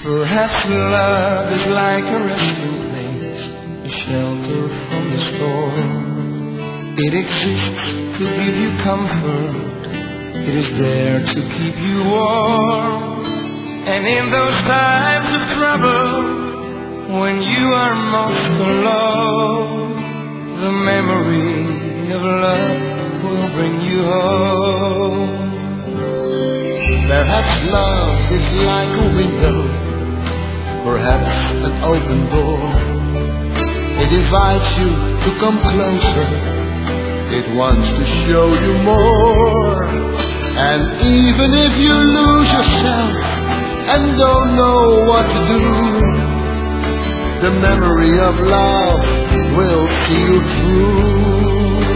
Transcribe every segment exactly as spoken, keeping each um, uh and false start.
Perhaps love is like a resting place, a shelter from the storm. It exists to give you comfort, it is there to keep you warm. And in those times of trouble, when you are most alone, the memory of love will bring you home. Perhaps love is like a window, perhaps an open door. It invites you to come closer, it wants to show you more. And even if you lose yourself and don't know what to do, the memory of love will see you through.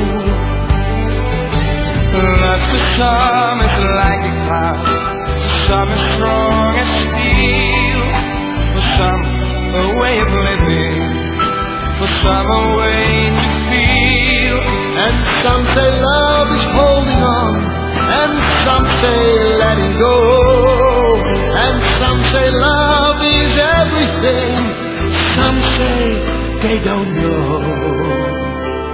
Love for some is like a cloud, some is strong as steel, for some a way of living, for some a way to feel. And some say love is holding on, and some say letting go, and some say love is everything, some say they don't know.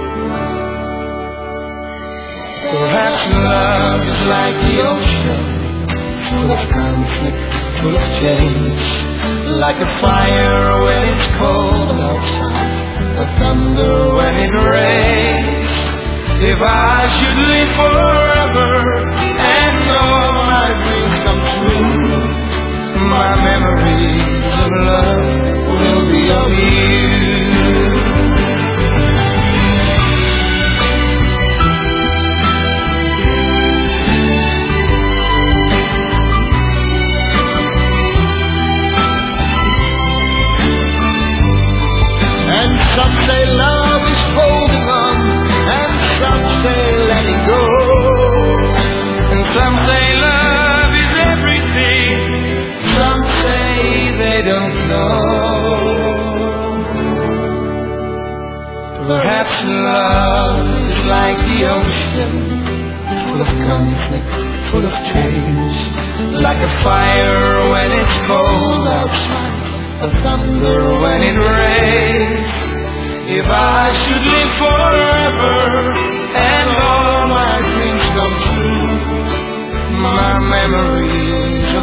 Perhaps love is like the ocean, full of conflict, full of change, like a fire when it's cold outside, a thunder when it rains. If I should live forever and all my dreams come true, my memories of love will be of you. Some say love is holding on, and some say letting go, and some say love is everything, some say they don't know. Perhaps love is like the ocean, full of conflict, full of change, like a fire when it's cold outside, a thunder when it rains. If I should live forever and all my dreams come true, my memories